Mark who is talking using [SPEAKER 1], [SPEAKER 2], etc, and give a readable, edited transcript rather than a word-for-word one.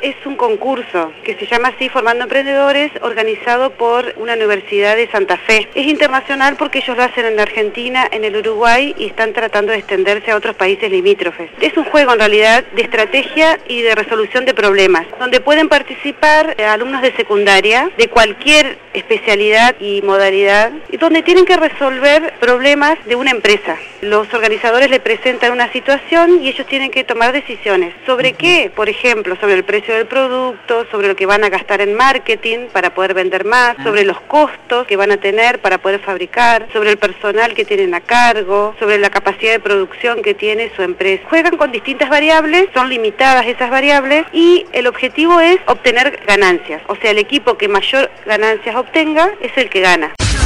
[SPEAKER 1] Es un concurso que se llama así, Formando Emprendedores, organizado por una universidad de Santa Fe. Es internacional porque ellos lo hacen en la Argentina, en el Uruguay y están tratando de extenderse a otros países limítrofes. Es un juego en realidad de estrategia y de resolución de problemas, donde pueden participar alumnos de secundaria, de cualquier especialidad y modalidad, y donde tienen que resolver problemas de una empresa. Los organizadores le presentan una situación y ellos tienen que tomar decisiones. ¿Sobre qué? Por ejemplo, sobre el precio del producto, sobre lo que van a gastar en marketing para poder vender más, sobre los costos que van a tener para poder fabricar, sobre el personal que tienen a cargo, sobre la capacidad de producción que tiene su empresa. Juegan con distintas variables, son limitadas esas variables y el objetivo es obtener ganancias. O sea, el equipo que mayor ganancias obtenga es el que gana.